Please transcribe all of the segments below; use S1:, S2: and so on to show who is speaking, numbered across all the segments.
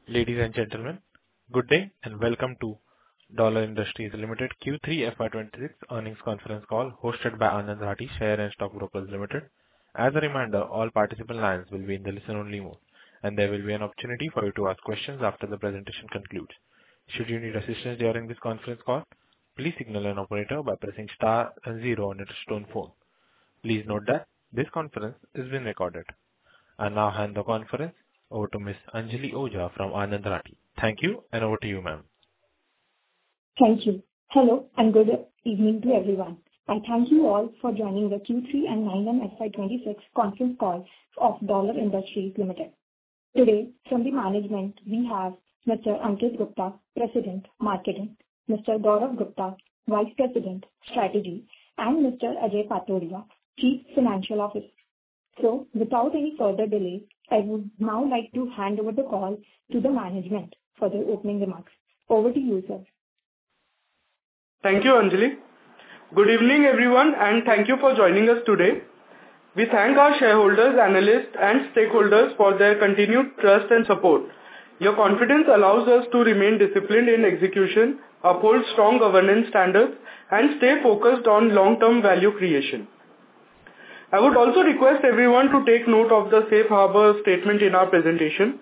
S1: Ladies and gentlemen, good day and welcome to Dollar Industries Limited Q3 FY26 earnings conference call hosted by Anand Rathi Share and Stock Brokers Limited. As a reminder, all participant lines will be in the listen-only mode, and there will be an opportunity for you to ask questions after the presentation concludes. Should you need assistance during this conference call, please signal an operator by pressing star and zero on your touch-tone phone. Please note that this conference is being recorded. I now hand the conference over to Ms. Anjali Ojha from Anand Rathi. Thank you, and over to you, ma'am.
S2: Thank you. Hello, and good evening to everyone. I thank you all for joining the Q3 and 9M FY26 conference call of Dollar Industries Limited. Today, from the management, we have Mr. Ankit Gupta, President, Marketing, Mr. Gaurav Gupta, Vice President, Strategy, and Mr. Ajay Patodia, Chief Financial Officer. So, without any further delay, I would now like to hand over the call to the management for their opening remarks. Over to you, sir.
S3: Thank you, Anjali. Good evening, everyone, and thank you for joining us today. We thank our shareholders, analysts, and stakeholders for their continued trust and support. Your confidence allows us to remain disciplined in execution, uphold strong governance standards, and stay focused on long-term value creation. I would also request everyone to take note of the safe harbor statement in our presentation.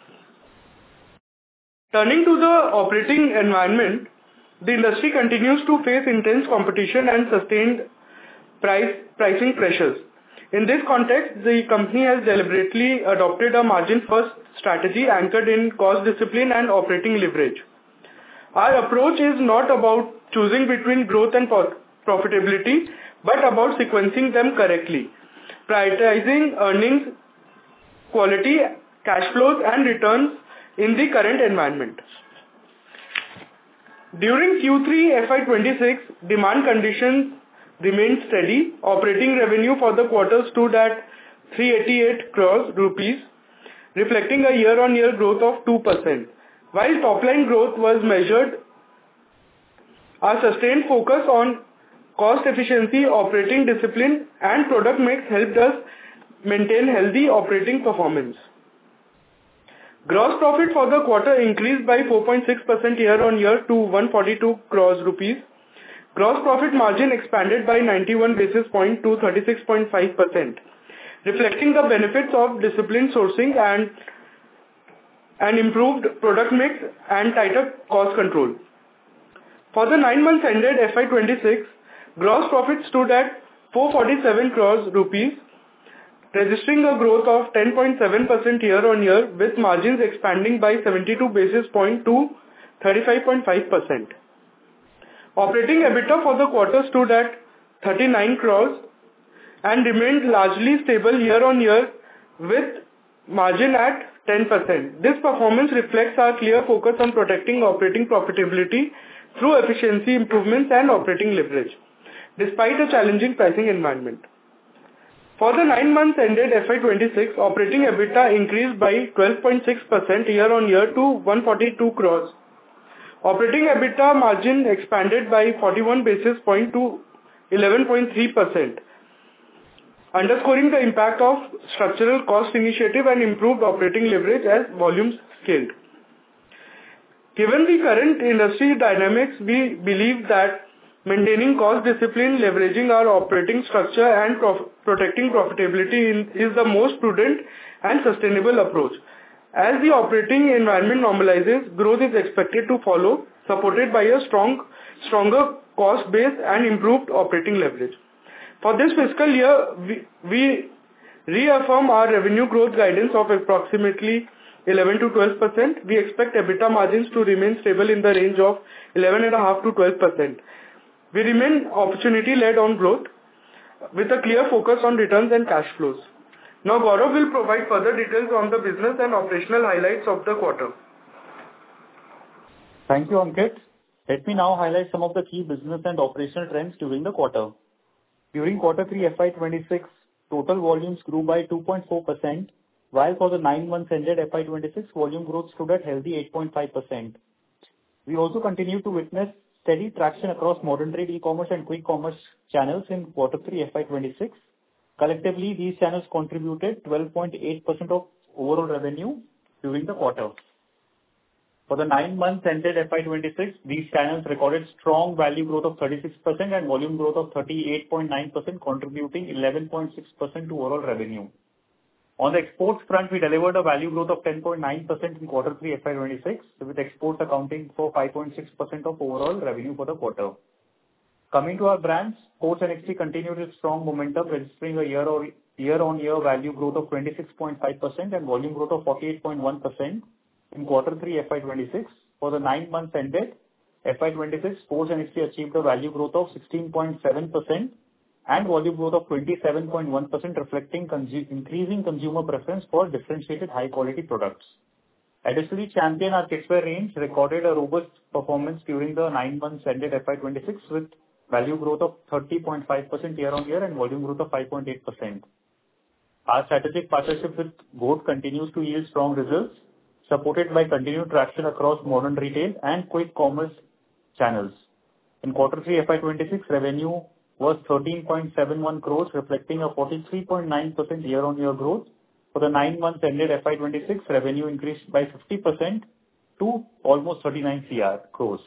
S3: Turning to the operating environment, the industry continues to face intense competition and sustained pricing pressures. In this context, the company has deliberately adopted a margin-first strategy anchored in cost discipline and operating leverage. Our approach is not about choosing between growth and profitability, but about sequencing them correctly, prioritizing earnings, quality, cash flows, and returns in the current environment. During Q3 FY26, demand conditions remained steady. Operating revenue for the quarter stood at 388 crores rupees, reflecting a year-on-year growth of 2%. While top-line growth was measured, our sustained focus on cost efficiency, operating discipline, and product mix helped us maintain healthy operating performance. Gross profit for the quarter increased by 4.6% year-on-year to 142 crores rupees. Gross profit margin expanded by 91 basis points to 36.5%, reflecting the benefits of disciplined sourcing and improved product mix and tighter cost control. For the 9 months ended FY26, gross profit stood at 447 crores rupees, registering a growth of 10.7% year-on-year, with margins expanding by 72 basis points to 35.5%. Operating EBITDA for the quarter stood at 39 crores and remained largely stable year-on-year, with margin at 10%. This performance reflects our clear focus on protecting operating profitability through efficiency improvements and operating leverage, despite a challenging pricing environment. For the 9 months ended FY26, operating EBITDA increased by 12.6% year-on-year to 142 crores. Operating EBITDA margin expanded by 41 basis points to 11.3%, underscoring the impact of structural cost initiative and improved operating leverage as volumes scaled. Given the current industry dynamics, we believe that maintaining cost discipline, leveraging our operating structure, and protecting profitability is the most prudent and sustainable approach. As the operating environment normalizes, growth is expected to follow, supported by a stronger cost base and improved operating leverage. For this fiscal year, we reaffirm our revenue growth guidance of approximately 11 to 12%. We expect EBITDA margins to remain stable in the range of 11.5% to 12%. We remain opportunity-led on growth, with a clear focus on returns and cash flows. Now, Gaurav will provide further details on the business and operational highlights of the quarter.
S4: Thank you, Ankit. Let me now highlight some of the key business and operational trends during the quarter. During Q3 FY26, total volumes grew by 2.4%, while for the 9 months ended FY26, volume growth stood at healthy 8.5%. We also continue to witness steady traction across modern trade, e-commerce, and quick commerce channels in Q3 FY26. Collectively, these channels contributed 12.8% of overall revenue during the quarter. For the 9 months ended FY26, these channels recorded strong value growth of 36% and volume growth of 38.9%, contributing 11.6% to overall revenue. On the exports front, we delivered a value growth of 10.9% in quarter 3 FY26, with exports accounting for 5.6% of overall revenue for the quarter. Coming to our brands, Sports NXT continued its strong momentum, registering a year-on-year value growth of 26.5% and volume growth of 48.1% in quarter 3 FY26. For the 9 months ended FY26, Sports NXT achieved a value growth of 16.7% and volume growth of 27.1%, reflecting increasing consumer preference for differentiated high-quality products. Additionally, Champion, our kidswear range, recorded a robust performance during the 9 months ended FY26 with value growth of 30.5% year-on-year and volume growth of 5.8%. Our strategic partnership with GOAT continues to yield strong results, supported by continued traction across modern retail and quick commerce channels. In quarter 3 FY26, revenue was 13.71 crores, reflecting a 43.9% year-on-year growth. For the 9 months ended FY26, revenue increased by 50% to almost 39 crores.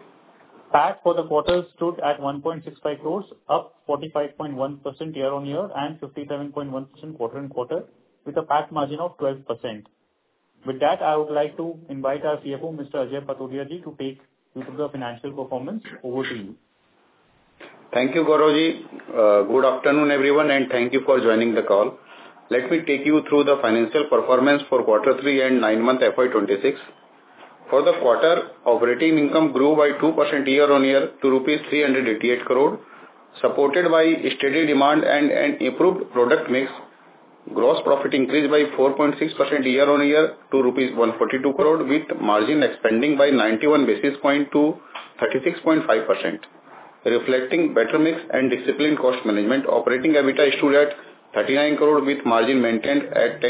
S4: PAT for the quarter stood at 1.65 crores, up 45.1% year-on-year and 57.1% quarter-on-quarter, with a PAT margin of 12%. With that, I would like to invite our CFO, Mr. Ajay Patodia ji, to take you through the financial performance. Over to you.
S5: Thank you, Gaurav ji. Good afternoon, everyone, and thank you for joining the call. Let me take you through the financial performance for quarter 3 and 9-month FY26. For the quarter, operating income grew by 2% year-on-year to rupees 388 crore, supported by steady demand and an improved product mix. Gross profit increased by 4.6% year-on-year to rupees 142 crore, with margin expanding by 91 basis points to 36.5%. Reflecting better mix and disciplined cost management, operating EBITDA stood at 39 crore with margin maintained at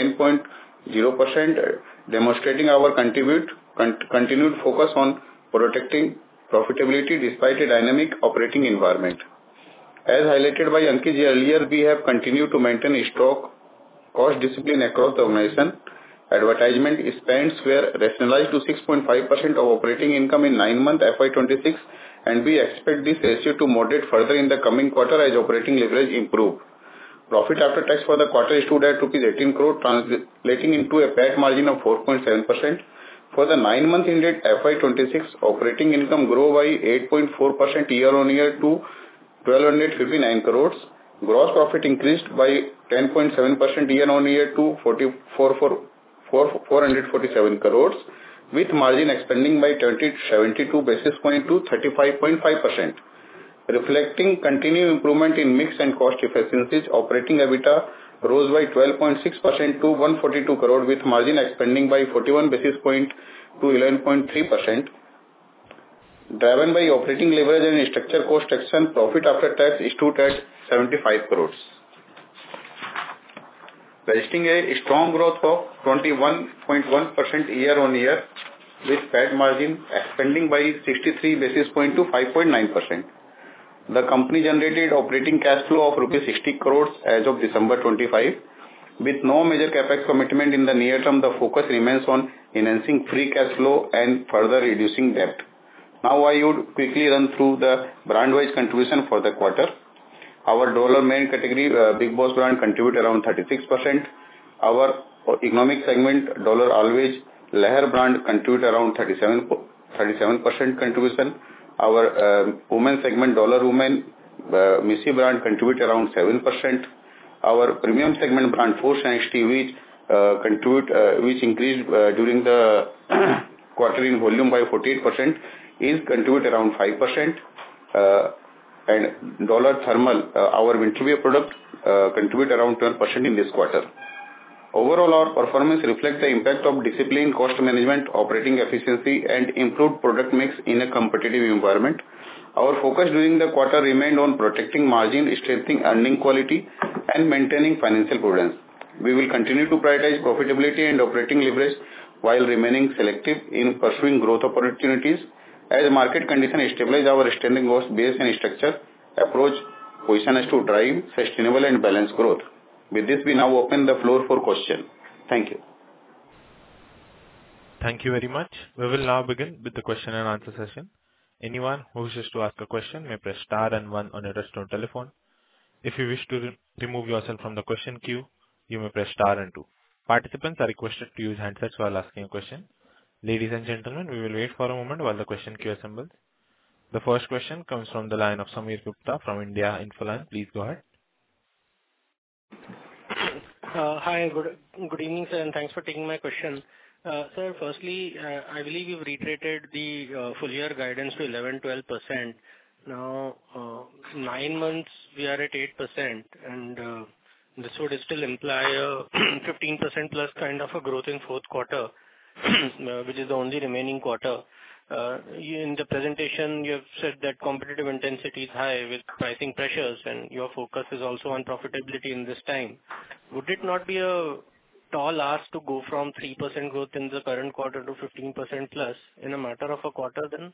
S5: 10.0%, demonstrating our continued focus on protecting profitability despite a dynamic operating environment. As highlighted by Ankit ji earlier, we have continued to maintain stock cost discipline across the organization. Advertisement spends were rationalized to 6.5% of operating income in 9-month FY26, and we expect this ratio to moderate further in the coming quarter as operating leverage improve. Profit after tax for the quarter stood at rupees 18 crore, translating into a PAT margin of 4.7%. For the 9 months ended FY26, operating income grew by 8.4% year-on-year to 1,259 crores. Gross profit increased by 10.7% year-on-year to 447 crores, with margin expanding by 72 basis points to 35.5%. Reflecting continued improvement in mix and cost efficiencies, operating EBITDA rose by 12.6% to 142 crore, with margin expanding by 41 basis points to 11.3%. Driven by operating leverage and structural cost action, profit after tax stood at 75 crores, registering a strong growth of 21.1% year-on-year, with PAT margin expanding by 63 basis points to 5.9%. The company generated operating cash flow of rupees 60 crores as of December 25. With no major capex commitment in the near term, the focus remains on enhancing free cash flow and further reducing debt. Now I would quickly run through the brand-wise contribution for the quarter. Our dollar main category, Bigg Boss brand, contribute around 36%. Our economic segment, Dollar Always, Leher brand contribute around 37% contribution. Our women segment, Dollar Women, Missy brand contribute around 7%. Our premium segment brand, Force NXT, which increased during the quarter in volume by 48%, is contribute around 5%. And Dollar Thermal, our winter wear product, contribute around 12% in this quarter. Overall, our performance reflects the impact of disciplined cost management, operating efficiency, and improved product mix in a competitive environment. Our focus during the quarter remained on protecting margin, strengthening earning quality, and maintaining financial prudence. We will continue to prioritize profitability and operating leverage while remaining selective in pursuing growth opportunities. As market conditions stabilize, our standing cost base and structure approach position us to drive sustainable and balanced growth. With this, we now open the floor for questions. Thank you.
S1: Thank you very much. We will now begin with the question and answer session. Anyone who wishes to ask a question may press star and one on your touchtone telephone. If you wish to remove yourself from the question queue, you may press star and two. Participants are requested to use handsets while asking a question. Ladies and gentlemen, we will wait for a moment while the question queue assembles. The first question comes from the line of Sameer Gupta from India Infoline. Please go ahead.
S6: Hi, good evening, sir, and thanks for taking my question. Sir, firstly, I believe you've reiterated the full year guidance to 11%-12%. Now, 9 months we are at 8%, and this would still imply a 15% plus kind of a growth in fourth quarter, which is the only remaining quarter. In the presentation, you have said that competitive intensity is high with pricing pressures, and your focus is also on profitability in this time. Would it not be a tall ask to go from 3% growth in the current quarter to 15% plus in a matter of a quarter then?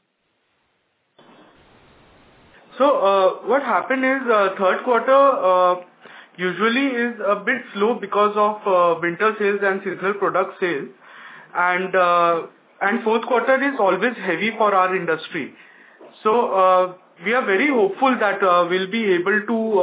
S3: So what happened is third quarter usually is a bit slow because of winter sales and seasonal product sales, and fourth quarter is always heavy for our industry. So we are very hopeful that we'll be able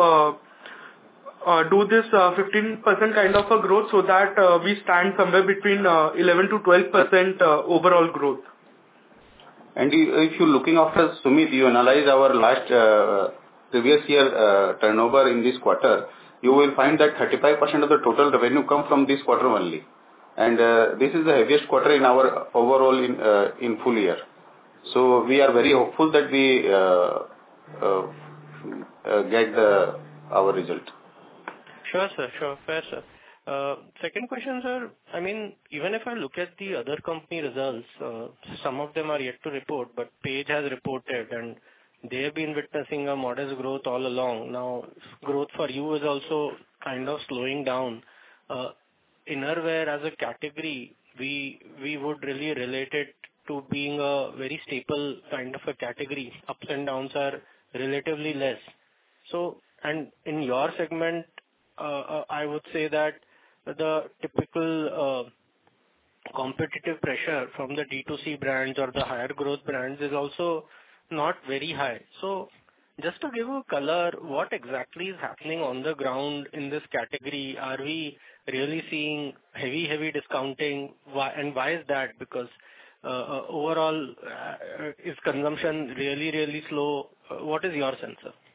S3: to do this 15% kind of a growth, so that we stand somewhere between 11 to 12% overall growth.
S5: And if you're looking after Sumit, you analyze our last previous year turnover in this quarter, you will find that 35% of the total revenue come from this quarter only. And this is the heaviest quarter in our overall in full year. So we are very hopeful that we get our result.
S6: Sure, sir. Sure. Fair, sir. Second question, sir. I mean, even if I look at the other company results, some of them are yet to report, but Page has reported, and they have been witnessing a modest growth all along. Now, growth for you is also kind of slowing down. Innerwear as a category, we would really relate it to being a very staple kind of a category. Ups and downs are relatively less. So, and in your segment, I would say that the typical competitive pressure from the D2C brands or the higher growth brands is also not very high. So just to give a color, what exactly is happening on the ground in this category? Are we really seeing heavy discounting? Why, and why is that? Because overall, is consumption really slow? What is your sense, sir?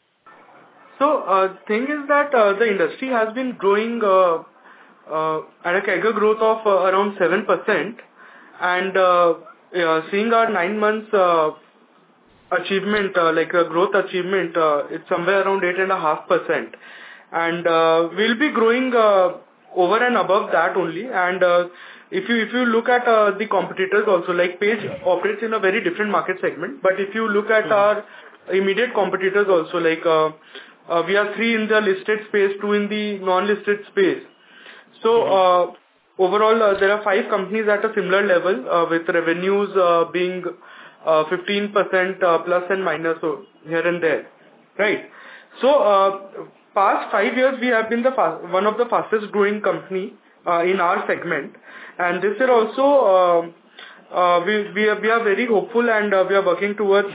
S3: So thing is that the industry has been growing at a CAGR growth of around 7%, and seeing our 9 months achievement, like a growth achievement, it's somewhere around 8.5%, and we'll be growing over and above that only. And if you look at the competitors also, like Page operates in a very different market segment, but if you look at our immediate competitors also, like we are 3 in the listed space, 2 in the non-listed space. So overall, there are 5 companies at a similar level with revenues being 15% plus and minus, so here and there, right? So past 5 years we have been one of the fastest growing company in our segment, and this year also we are very hopeful, and we are working towards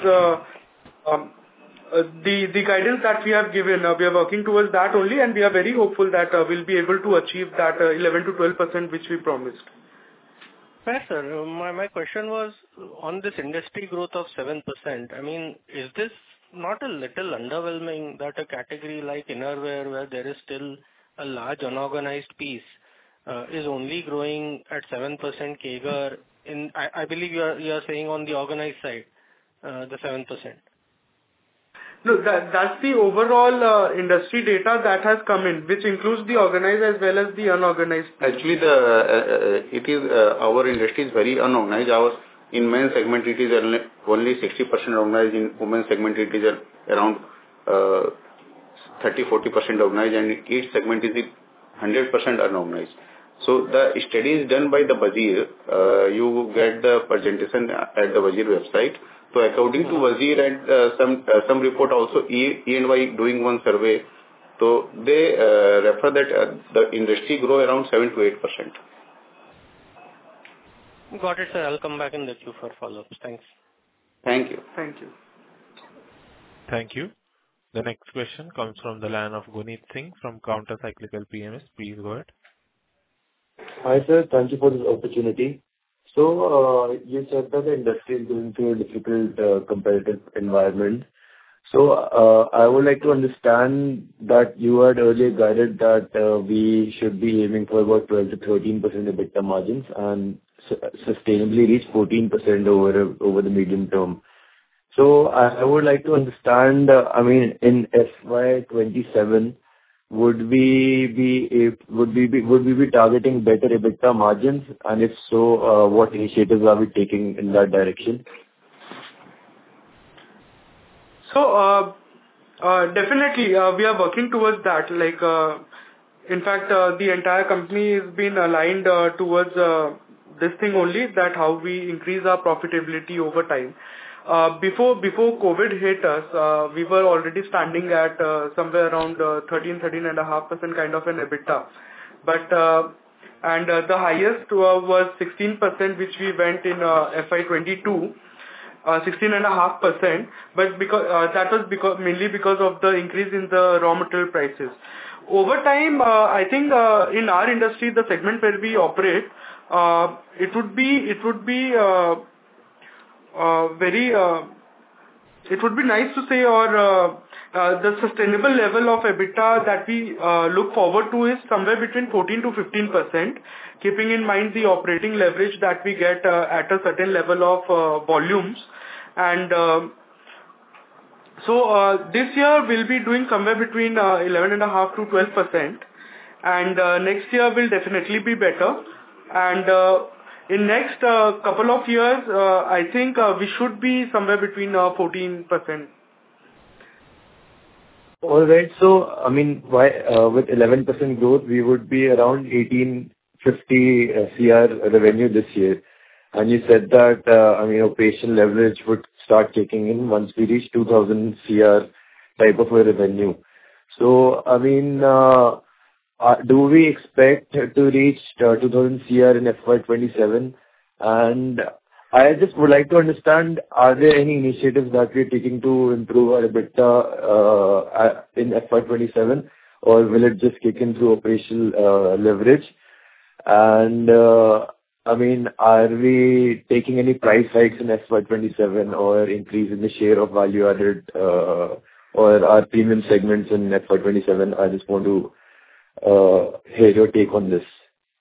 S3: the guidance that we have given. We are working towards that only, and we are very hopeful that we'll be able to achieve that 11 to 12% which we promised.
S6: Fair, sir. My question was on this industry growth of 7%. I mean, is this not a little underwhelming that a category like innerwear, where there is still a large unorganized piece, is only growing at 7% CAGR? I believe you are saying on the organized side, the 7%.
S3: No, that's the overall industry data that has come in, which includes the organized as well as the unorganized.
S5: Actually, our industry is very unorganized. In men's segment, it is only 60% organized. In women's segment, it is around 30-40% organized, and in each segment is 100% unorganized. So the study is done by the Wazir. You get the presentation at the Wazir website. So according to Wazir and some report also, E&Y doing one survey, so they refer that the industry grow around 7 to 8%.
S6: Got it, sir. I'll come back in the queue for follow-ups. Thanks.
S5: Thank you.
S3: Thank you.
S1: Thank you. The next question comes from the line of Guneet Singh from Counter Cyclical PMS. Please go ahead.
S7: Hi, sir. Thank you for this opportunity. So, you said that the industry is going through a difficult competitive environment. So, I would like to understand that you had earlier guided that we should be aiming for about 12 to 13% EBITDA margins and sustainably reach 14% over the medium term. So, I would like to understand, in FY27, would we be targeting better EBITDA margins? And if so, what initiatives are we taking in that direction?
S3: So, definitely, we are working towards that. In fact, the entire company has been aligned towards this thing only, that how we increase our profitability over time. Before COVID hit us, we were already standing at somewhere around 13.5% kind of an EBITDA. But the highest was 16%, which we went in FY22. 16.5%, but that was mainly because of the increase in the raw material prices. Over time, I think in our industry, the segment where we operate, it would be nice to say, or the sustainable level of EBITDA that we look forward to is somewhere between 14 to 15%, keeping in mind the operating leverage that we get at a certain level of volumes. And so this year we'll be doing somewhere between 11.5 to 12%, and next year will definitely be better. And in next couple of years, I think we should be somewhere between 14%.
S7: All right. So, with 11% growth, we would be around 1850 CR revenue this year. And you said that, operational leverage would start kicking in once we reach 2000 CR type of a revenue. So, do we expect to reach 2000 CR in FY27? And I just would like to understand, are there any initiatives that we're taking to improve our EBITDA in FY27, or will it just kick in through operational leverage? And, are we taking any price hikes in FY27 or increase in the share of value added or our premium segments in FY27? I just want to hear your take on this.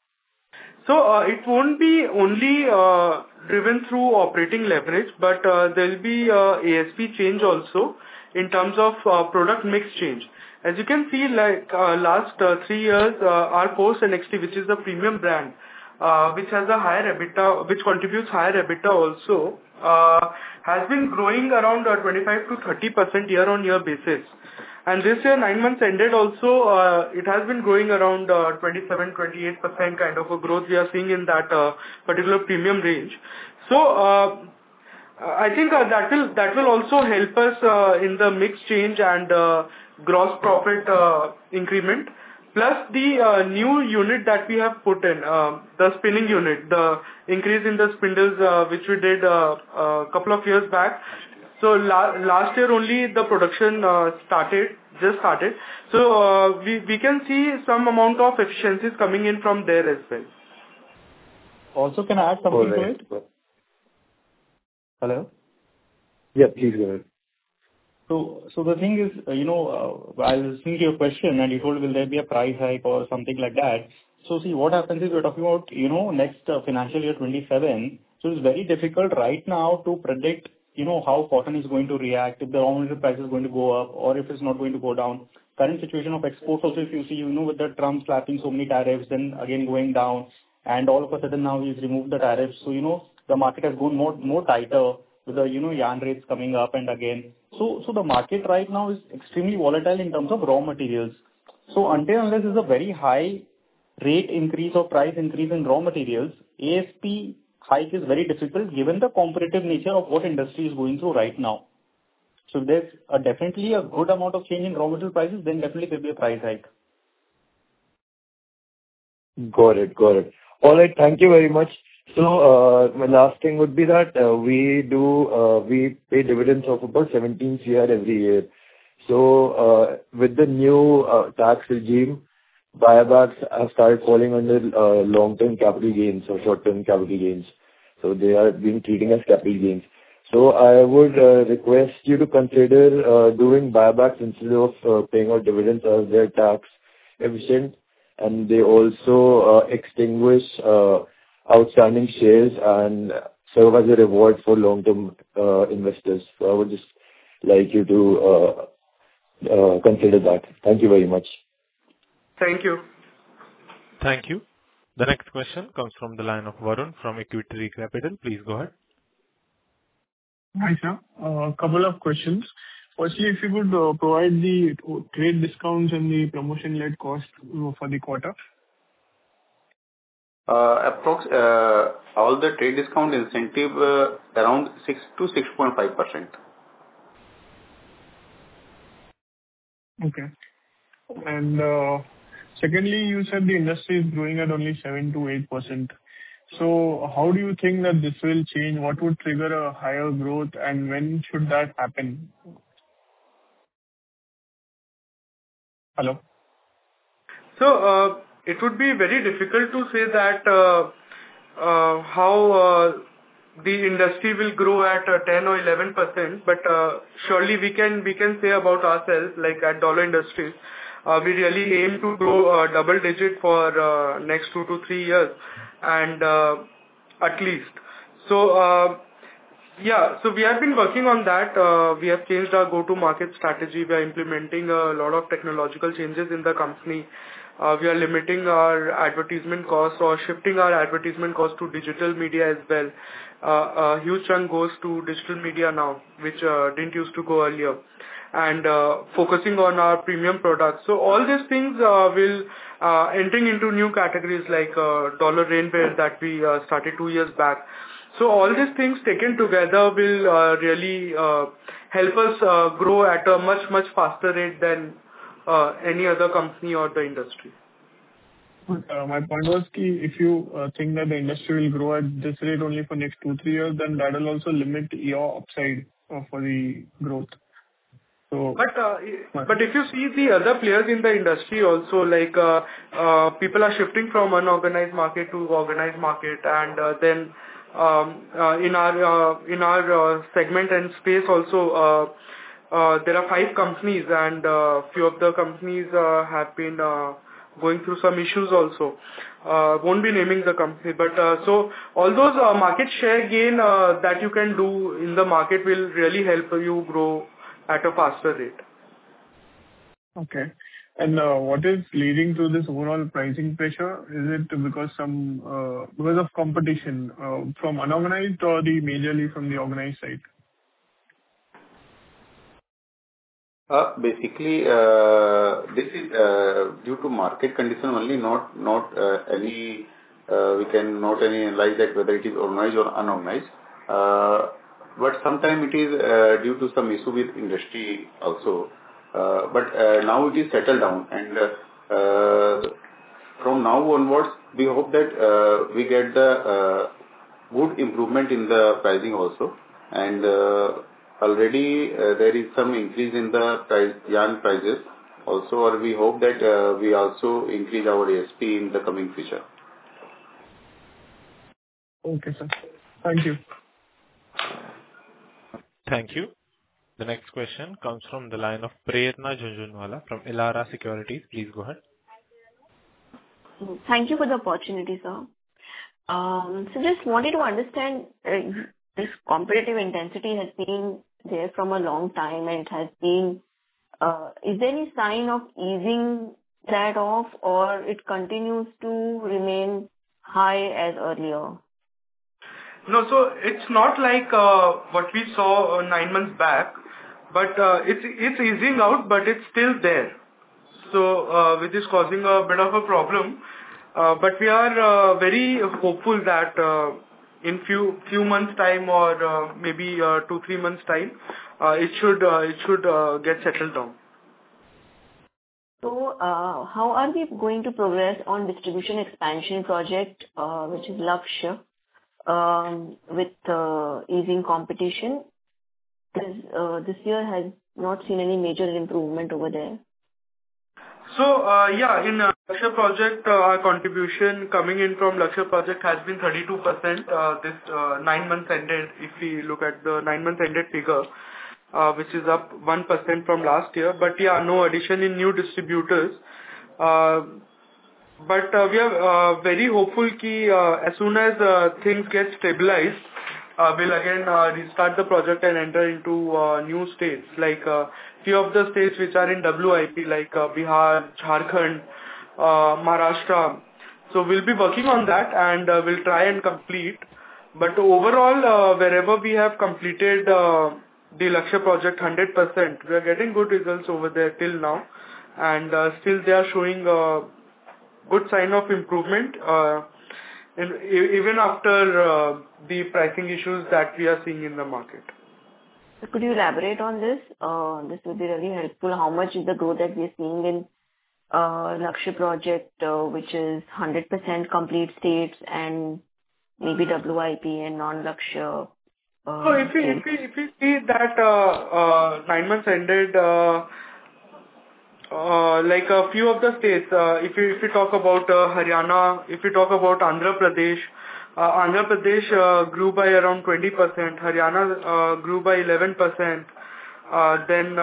S3: So it won't be only driven through operating leverage, but there'll be ASP change also in terms of product mix change. As you can see, last 3 years, our Force NXT, which is the premium brand, which has a higher EBITDA, which contributes higher EBITDA also, has been growing around 25 to 30% year-on-year basis. And this year, 9 months ended also, it has been growing around 27-28% kind of a growth we are seeing in that particular premium range. So I think that will also help us in the mix change and gross profit increment. Plus the new unit that we have put in, the spinning unit, the increase in the spindles which we did a couple of years back. So last year only the production just started. So we can see some amount of efficiencies coming in from there as well.
S4: Also, can I add something to it? Hello?
S7: Yeah, please go ahead.
S4: So the thing is, I was listening to your question and you told, will there be a price hike or something like that? So see, what happens is we're talking about, next financial year 27. So it's very difficult right now to predict, how cotton is going to react, if the raw material price is going to go up or if it's not going to go down. Current situation of exports also, if you see, with the Trump slapping so many tariffs, then again going down, and all of a sudden now he's removed the tariffs. So, the market has gone more tighter with the, yarn rates coming up and again. So the market right now is extremely volatile in terms of raw materials. So unless there's a very high rate increase or price increase in raw materials, ASP hike is very difficult given the competitive nature of what industry is going through right now. So if there's definitely a good amount of change in raw material prices, then definitely there'll be a price hike.
S7: Got it. All right. Thank you very much. So, my last thing would be that we pay dividends of about 17 CR every year. So, with the new tax regime, buybacks have started falling under long-term capital gains or short-term capital gains. So they are being treated as capital gains. So I would request you to consider doing buybacks instead of paying out dividends, as they're tax efficient, and they also extinguish outstanding shares and serve as a reward for long-term investors. So I would just like you to consider that. Thank you very much.
S3: Thank you.
S1: Thank you. The next question comes from the line of Varun from Equity Capital. Please go ahead.
S8: Hi, sir. A couple of questions. Firstly, if you could provide the trade discounts and the promotion-led cost for the quarter.
S5: All the trade discount incentive around 6 to 6.5%.
S8: Okay. And secondly, you said the industry is growing at only 7 to 8%. So how do you think that this will change? What would trigger a higher growth, and when should that happen? Hello?
S3: So, it would be very difficult to say that how the industry will grow at 10 or 11%, but surely we can say about ourselves, like at Dollar Industries, we really aim to grow double digit for next 2 to 3 years, and at least. So, yeah, so we have been working on that. We have changed our go-to-market strategy. We are implementing a lot of technological changes in the company. We are limiting our advertisement costs or shifting our advertisement costs to digital media as well. A huge chunk goes to digital media now, which didn't used to go earlier, and focusing on our premium products. So all these things will entering into new categories like Dollar Rainwear that we started 2 years back. So all these things taken together will really help us grow at a much faster rate than any other company or the industry.
S8: My point was, if you think that the industry will grow at this rate only for next 2, 3 years, then that will also limit your upside for the growth. So,
S3: but if you see the other players in the industry also, like people are shifting from unorganized market to organized market, and then in our segment and space also, there are 5 companies, and few of the companies have been going through some issues also. Won't be naming the company, but so all those market share gain that you can do in the market will really help you grow at a faster rate.
S8: Okay. And what is leading to this overall pricing pressure? Is it because of competition from unorganized, or majorly from the organized side?
S5: Basically, this is due to market condition only, not any. We can not any analyze that whether it is organized or unorganized. But sometimes it is due to some issue with industry also. But now it is settled down, and from now onwards, we hope that we get the good improvement in the pricing also, and already there is some increase in the yarn prices also, or we hope that we also increase our ASP in the coming future.
S8: Okay, sir. Thank you.
S1: Thank you. The next question comes from the line of Prerna Jhunjhunwala from Elara Securities. Please go ahead.
S9: Thank you for the opportunity, sir. So just wanted to understand, this competitive intensity has been there from a long time, and it has been, is there any sign of easing that off, or it continues to remain high as earlier?
S3: No, so it's not like what we saw 9 months back, but it's easing out, but it's still there. So which is causing a bit of a problem. But we are very hopeful that in few months time, or maybe 2-3 months time, it should get settled down.
S9: So how are we going to progress on distribution expansion project, which is Lakshya? with easing competition, this year has not seen any major improvement over there.
S3: So, in Lakshya project, our contribution coming in from Lakshya project has been 32%, this 9 months ended, if we look at the 9 months ended figure, which is up 1% from last year. But yeah, no addition in new distributors. But we are very hopeful ki as soon as things get stabilized, we'll again restart the project and enter into new states, like few of the states which are in WIP, like Bihar, Jharkhand, Maharashtra. So we'll be working on that and we'll try and complete. But overall, wherever we have completed the Lakshya project 100%, we are getting good results over there till now. And still they are showing good sign of improvement, even after the pricing issues that we are seeing in the market.
S9: So could you elaborate on this? This would be really helpful. How much is the growth that we are seeing in Lakshya project, which is 100% complete states and maybe WIP and non-Lakshya?
S3: So if we see that 9 months ended, like a few of the states, if we talk about Haryana, if we talk about Andhra Pradesh grew by around 20%, Haryana grew by 11%, then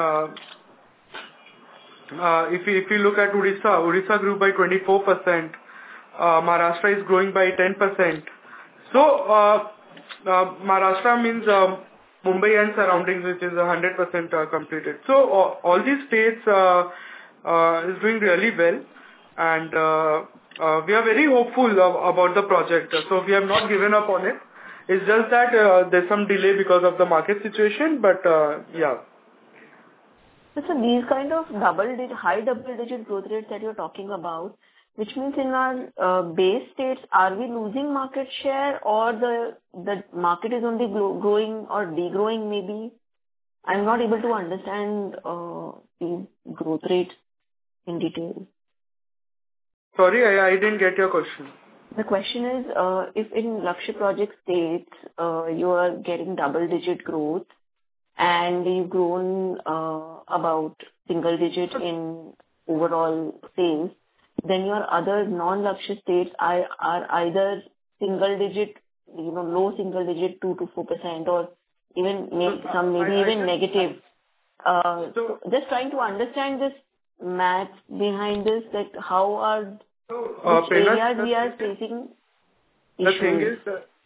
S3: if we look at Odisha grew by 24%, Maharashtra is growing by 10%. So Maharashtra means Mumbai and surroundings, which is 100% completed. So all these states is doing really well, and we are very hopeful about the project. So we have not given up on it. It's just that there's some delay because of the market situation, but yeah.
S9: So these kind of high double-digit growth rates that you're talking about, which means in our base states, are we losing market share, or the market is only growing or degrowing maybe? I'm not able to understand these growth rates in detail.
S3: Sorry, I didn't get your question.
S9: The question is, if in Lakshya project states, you are getting double-digit growth and you've grown about single digit in overall sales, then your other non-Lakshya states are either single digit, low single digit, 2 to 4%, or even even negative. Just trying to understand this math behind this, that how are which areas we are facing issues.
S3: The thing is,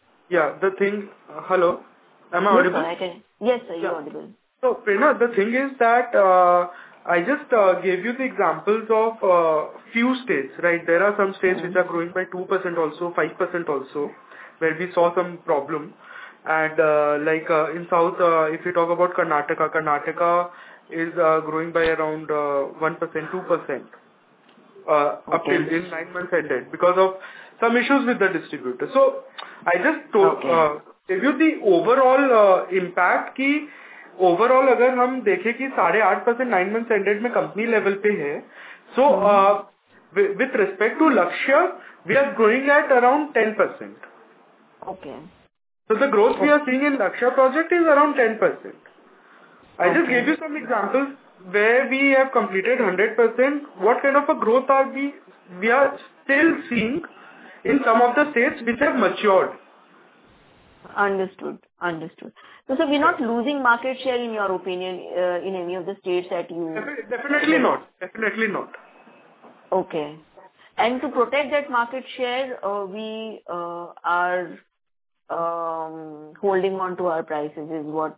S3: hello, am I audible?
S9: Yes, sir, you're audible.
S3: So, Prerna, the thing is that I just gave you the examples of few states, right? There are some states which are growing by 2% also, 5% also, where we saw some problem. And in South, if you talk about Karnataka is growing by around 1%, 2%. Up till in 9 months ended because of some issues with the distributor. So I just gave you the overall impact कि overall अगर हम देखें कि 8.5% 9 months ended में company level पे है, so with respect to Lakshya, we are growing at around 10%.
S9: Okay.
S3: So the growth we are seeing in Lakshya project is around 10%. I just gave you some examples where we have completed 100%. What kind of a growth are we are still seeing in some of the states which have matured.
S9: Understood. So we're not losing market share in your opinion in any of the states that you...
S3: Definitely not.
S9: Okay. And to protect that market share, we are holding on to our prices is what...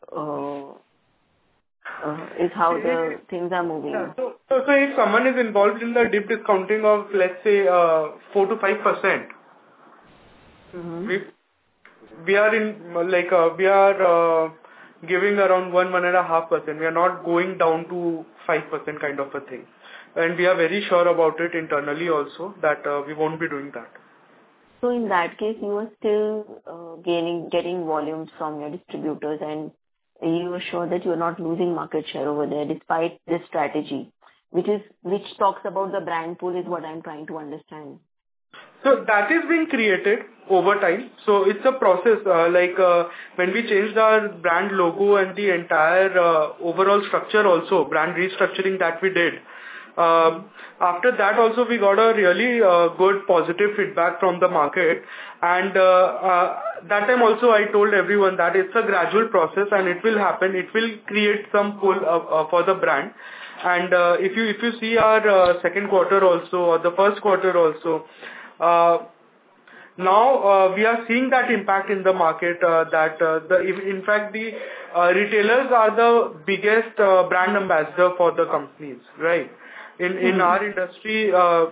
S9: is how the things are moving.
S3: Yeah. So if someone is involved in the deep discounting of, let's say, 4 to 5%, we are giving around 1.5%. We are not going down to 5% kind of a thing. And we are very sure about it internally also that we won't be doing that.
S9: So in that case, you are still getting volumes from your distributors, and you are sure that you are not losing market share over there despite this strategy, which talks about the brand pool is what I'm trying to understand.
S3: So that is being created over time. So it's a process, when we changed our brand logo and the entire overall structure also, brand restructuring that we did. After that also we got a really good positive feedback from the market, and that time also I told everyone that it's a gradual process and it will happen. It will create some pull for the brand. And if you see our second quarter also or the first quarter also, now we are seeing that impact in the market, in fact the retailers are the biggest brand ambassador for the companies, right? In our industry,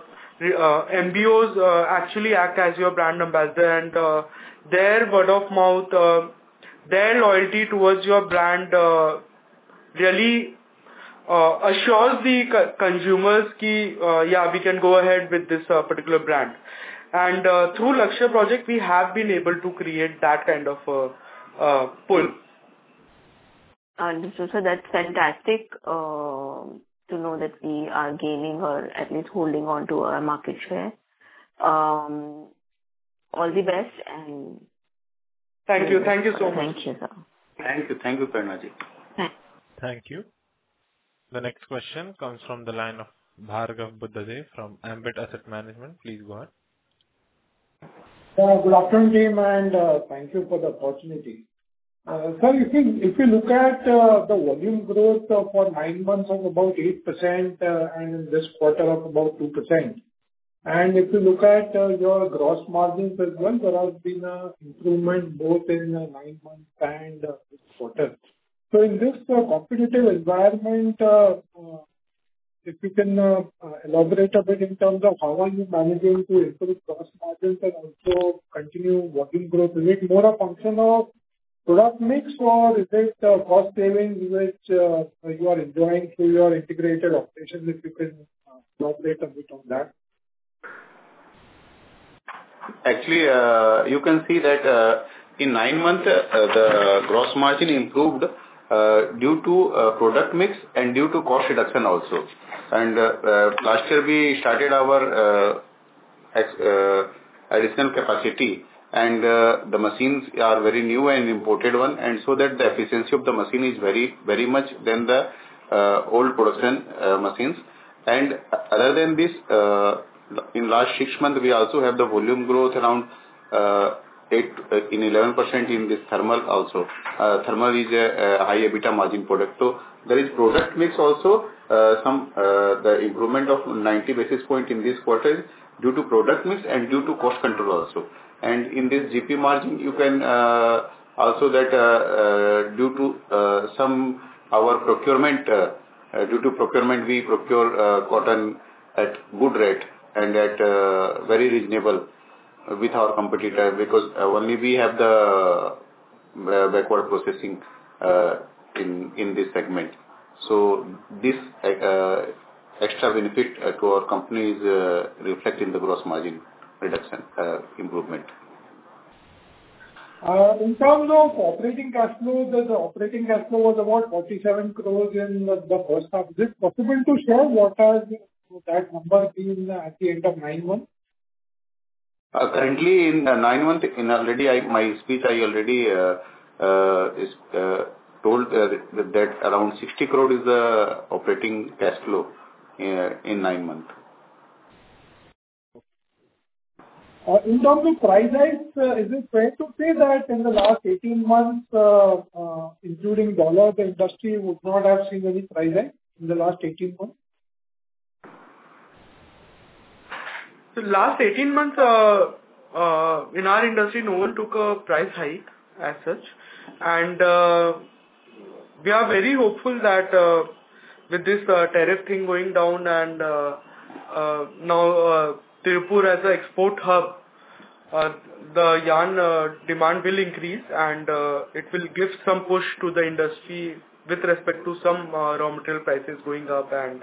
S3: MBOs actually act as your brand ambassador, and their word of mouth, their loyalty towards your brand really assures the consumers ki, yeah, we can go ahead with this particular brand. And through Lakshya project, we have been able to create that kind of pull.
S9: Understood. So that's fantastic to know that we are gaining or at least holding on to our market share. All the best and
S3: Thank you so much.
S9: Thank you, sir.
S5: Thank you, Prerna ji.
S1: Thank you. The next question comes from the line of Bhargav Buddhadev from Ambit Asset Management. Please go ahead.
S10: Good afternoon, team, and thank you for the opportunity. Sir, if you look at the volume growth for 9 months of about 8% and in this quarter of about 2%, and if you look at your gross margins as well, there has been an improvement both in 9 months and this quarter. So in this competitive environment, if you can elaborate a bit in terms of how are you managing to improve gross margins and also continue volume growth? Is it more a function of product mix, or is it cost savings which you are enjoying through your integrated operations? If you can elaborate a bit on that.
S5: Actually, you can see that in 9 months, the gross margin improved due to product mix and due to cost reduction also. And last year we started our additional capacity, and the machines are very new and imported one, and so that the efficiency of the machine is very much than the old production machines. And other than this, in last 6 months we also have the volume growth around 11% in this thermal also. Thermal is a high EBITDA margin product. So there is product mix also, the improvement of 90 basis point in this quarter is due to product mix and due to cost control also. And in this GP margin, you can also that due to some our procurement, due to procurement we procure cotton at good rate and at very reasonable with our competitor, because only we have the backward processing in this segment. So this extra benefit to our company is reflect in the gross margin reduction improvement.
S10: In terms of operating cash flow, the operating cash flow was about 47 crores in the first half. Is it possible to share what has that number been at the end of 9 months?
S5: Currently in 9 months, my speech I already told that around 60 crore is the operating cash flow in 9 months.
S10: In terms of price hikes, is it fair to say that in the last 18 months, including dollar, the industry would not have seen any price hike in the last 18 months?
S3: So last 18 months, in our industry, no one took a price hike as such. And we are very hopeful that with this tariff thing going down and now Tirupur as an export hub, the yarn demand will increase, and it will give some push to the industry with respect to some raw material prices going up, and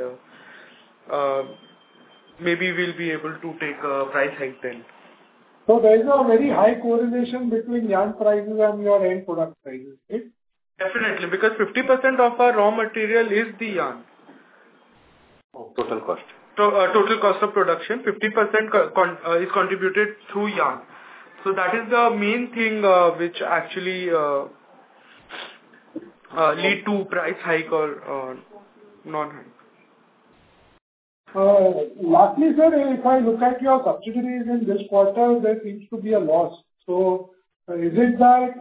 S3: maybe we'll be able to take a price hike then.
S10: So there is a very high correlation between yarn prices and your end product prices, right?
S3: Definitely, because 50% of our raw material is the yarn.
S5: Total cost.
S3: total cost of production. 50% is contributed through yarn. So that is the main thing which actually lead to price hike or non-hike.
S10: Lastly, sir, if I look at your subsidiaries in this quarter, there seems to be a loss. So, is it that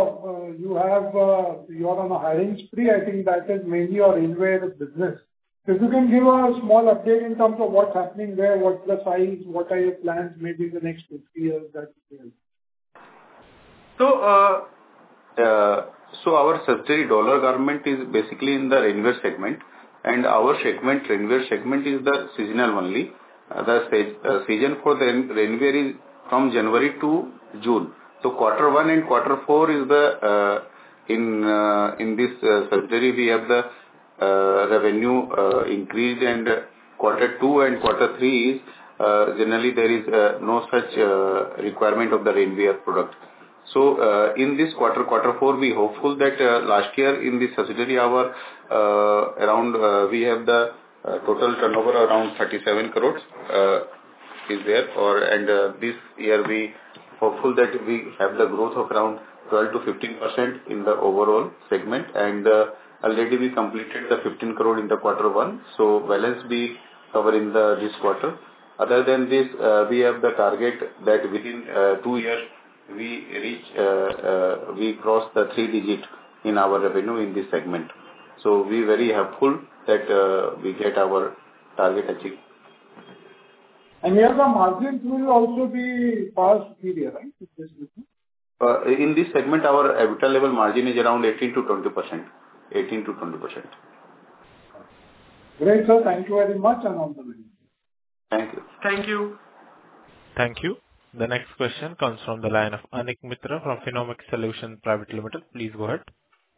S10: you're on a hiring spree? I think that is mainly your railway business. If you can give a small update in terms of what's happening there, what's the size, what are your plans maybe in the next 2-3 years, that would be helpful.
S5: So our subsidiary Dollar Garment is basically in the rainwear segment, and our segment, rainwear segment, is the seasonal only. The season for the rainwear is from January to June. So quarter 1 and quarter 4 is the in this subsidiary we have the revenue increased, and quarter 2 and quarter 3 is generally there is no such requirement of the rainwear product. So in this quarter 4, we hopeful that last year in this subsidiary our around we have the total turnover around 37 crores is there, and this year we hopeful that we have the growth of around 12 to 15% in the overall segment, and already we completed the 15 crore in the quarter 1, so balance we cover in this quarter. Other than this, we have the target that within 2 years we reach we cross the 3 digit in our revenue in this segment. So we very hopeful that we get our target achieved.
S10: And here the margins will also be far superior, right?
S5: In this segment, our EBITDA level margin is around 18 to 20%. 18 to 20%.
S10: Great, sir. Thank you very much, and all the best.
S5: Thank you.
S3: Thank you.
S1: Thank you. The next question comes from the line of Anik Mitra from Phenomics Solutions Private Limited. Please go ahead.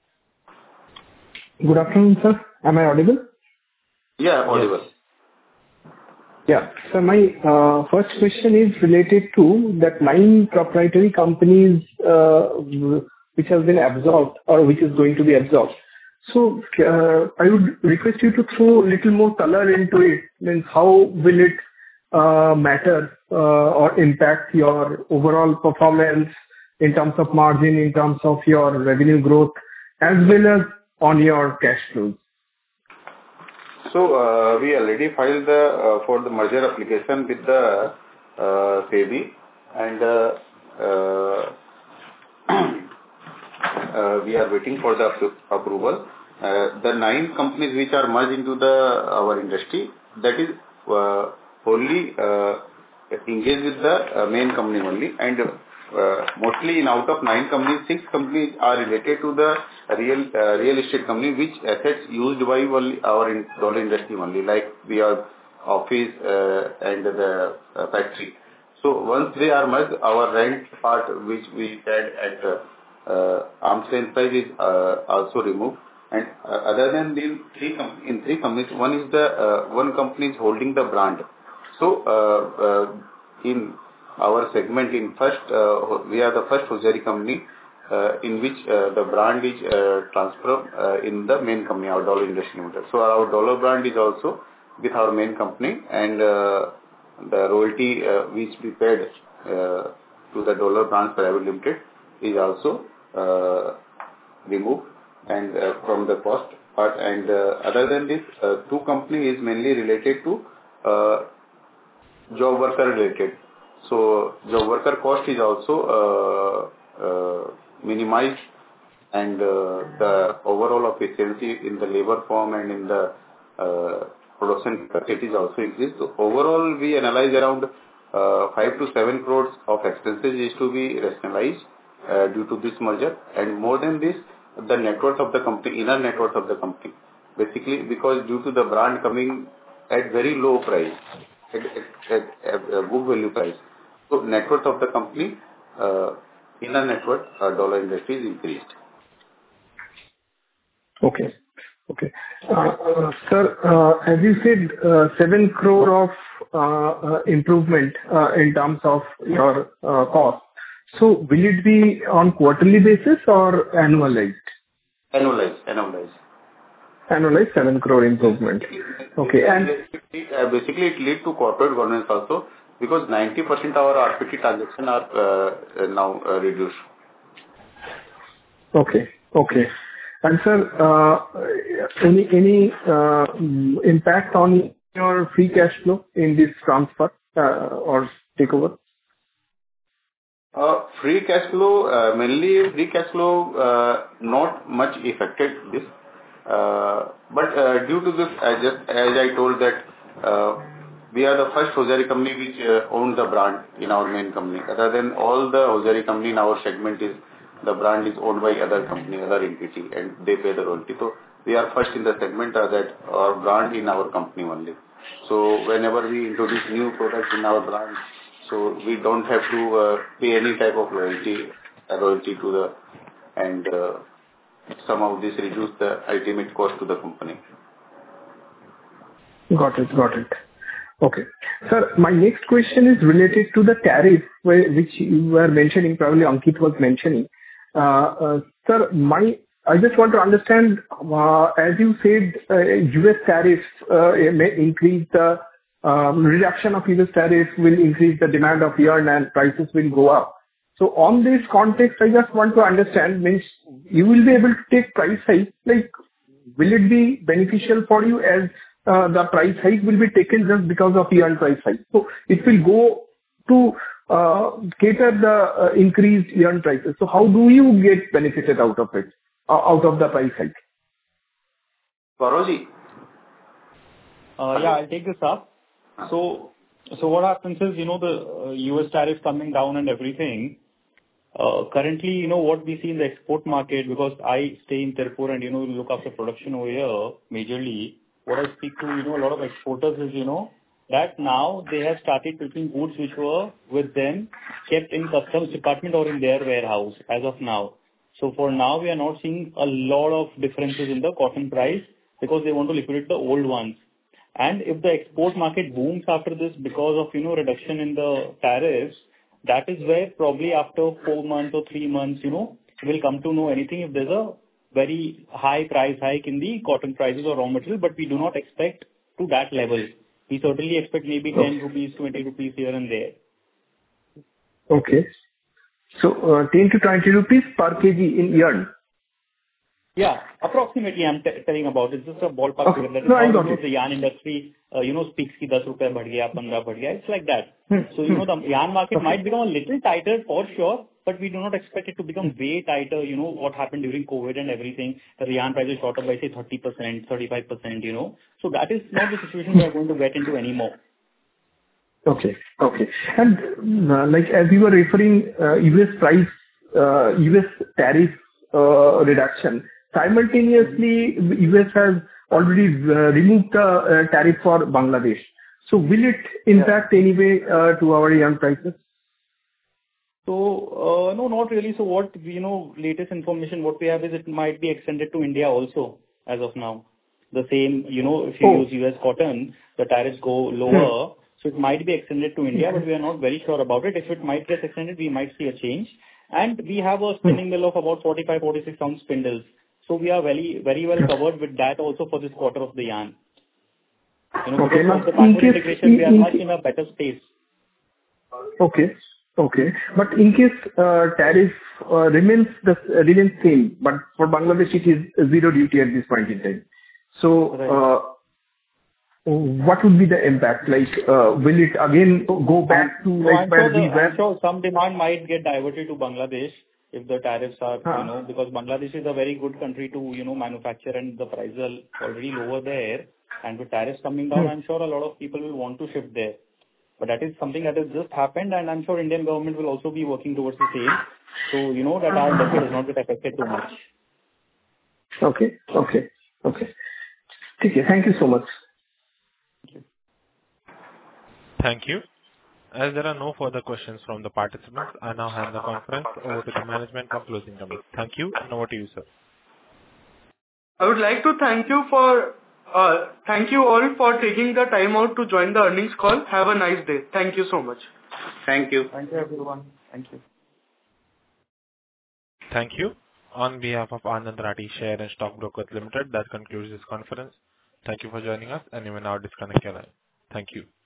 S11: Good afternoon, sir. Am I audible?
S5: Yeah, audible.
S11: Yes. Yeah. So my first question is related to that 9 proprietary companies which have been absorbed or which is going to be absorbed. So I would request you to throw a little more color into it. Means how will it matter or impact your overall performance in terms of margin, in terms of your revenue growth, as well as on your cash flows?
S5: So we already filed for the merger application with the SEBI, and we are waiting for the approval. The 9 companies which are merged into our industry, that is wholly engaged with the main company only, and mostly in out of 9 companies, 6 companies are related to the real estate company, which assets used by only our dollar industry only, like we have office and the factory. So once they are merged, our rent part which we had at arm's length price is also removed. And other than these 3 companies, one company is holding the brand. So in our segment, in first we are the first hosiery company in which the brand is transferred in the main company, our Dollar Industries Limited. So our Dollar brand is also with our main company, and the royalty which we paid to the Dollar Brands Private Limited is also removed and from the cost part. And other than this, 2 companies is mainly related to job worker related. So job worker cost is also minimized, and the overall efficiency in the labor form and in the production capacities also exist. So overall, we analyze around 5 to 7 crores of expenses is to be rationalized due to this merger, and more than this, the net worth of the company, inner net worth of the company, basically because due to the brand coming at very low price, at book value price. So net worth of the company, inner net worth, Dollar Industries increased.
S11: Okay. Okay. Sir, as you said, 7 crore of improvement in terms of your cost. So will it be on quarterly basis or annualized?
S5: Annualized.
S11: annualized 7 crore improvement. Okay. And
S5: basically, it leads to corporate governance also because 90% of our RPT transactions are now reduced.
S11: Okay. Okay. And sir, any impact on your free cash flow in this transfer or takeover?
S5: Free cash flow, mainly free cash flow, not much affected this. But due to this, as I told that we are the first hosiery company which owns the brand in our main company. Other than all the hosiery company in our segment is the brand is owned by other company, other entity, and they pay the royalty. So we are first in the segment that our brand in our company only. So whenever we introduce new products in our brand, so we don't have to pay any type of royalty to the, and some of this reduce the ultimate cost to the company.
S11: Got it. Got it. Okay. Sir, my next question is related to the tariff, which you were mentioning, probably Ankit was mentioning. Sir, I just want to understand, as you said, US tariffs may increase the reduction of US tariffs will increase the demand of yarn and prices will go up. So on this context, I just want to understand, means you will be able to take price hike, like will it be beneficial for you as the price hike will be taken just because of yarn price hike? So it will go to cater the increased yarn prices. So how do you get benefited out of it, out of the price hike?
S5: Gaurav?
S4: Yeah, I'll take this up. So what happens is, the US tariff coming down and everything. Currently, what we see in the export market, because I stay in Tirupur and, look after production over here majorly, what I speak to, a lot of exporters is, that now they have started taking goods which were with them kept in customs department or in their warehouse as of now. So for now, we are not seeing a lot of differences in the cotton price because they want to liquidate the old ones. And if the export market booms after this because of, reduction in the tariffs, that is where probably after 4 months or 3 months, we'll come to know anything if there's a very high price hike in the cotton prices or raw material, but we do not expect to that level. We certainly expect maybe 10 rupees, 20 rupees here and there.
S11: Okay. So 10 to 20 rupees per kg in yarn?
S4: Yeah, approximately I'm telling about. It's just a ballpark figure. That is how the yarn industry, speaks ki 10 rupees बढ़ गया, 15 बढ़ गया. It's like that. So, the yarn market might become a little tighter for sure, but we do not expect it to become way tighter. What happened during COVID and everything, the yarn prices shot up by say 30%, 35%, So that is not the situation we are going to get into anymore.
S11: Okay. Okay. And like as you were referring, US tariff reduction, simultaneously US has already removed the tariff for Bangladesh. So will it impact any way to our yarn prices?
S4: So, no, not really. So what, latest information, what we have is it might be extended to India also as of now. The same, if you use US cotton, the tariffs go lower. So it might be extended to India, but we are not very sure about it. If it might get extended, we might see a change. And we have a spinning mill of about 45, 46 ounce spindles. So we are very, very well covered with that also for this quarter of the yarn.
S11: Okay.
S4: Because of the backward integration, we are much in a better space.
S11: Okay. Okay. But in case tariff remains same, but for Bangladesh it is zero duty at this point in time. So what would be the impact? Like, will it again go back to like where we were?
S4: I'm sure some demand might get diverted to Bangladesh if the tariffs are, because Bangladesh is a very good country to, manufacture and the prices are already lower there. And with tariffs coming down, I'm sure a lot of people will want to shift there. But that is something that has just happened, and I'm sure Indian government will also be working towards the same. So, that our industry does not get affected too much.
S11: Okay. Okay. Okay. Okay. Thank you so much.
S4: Thank you.
S1: Thank you. As there are no further questions from the participants, I now hand the conference over to the management for closing comments. Thank you, and over to you, sir.
S3: I would like to thank you all for taking the time out to join the earnings call. Have a nice day. Thank you so much.
S5: Thank you.
S4: Thank you, everyone. Thank you.
S1: Thank you. On behalf of Anand Rathi Share and Stock Brokers Limited, that concludes this conference. Thank you for joining us, and you may now disconnect your line. Thank you.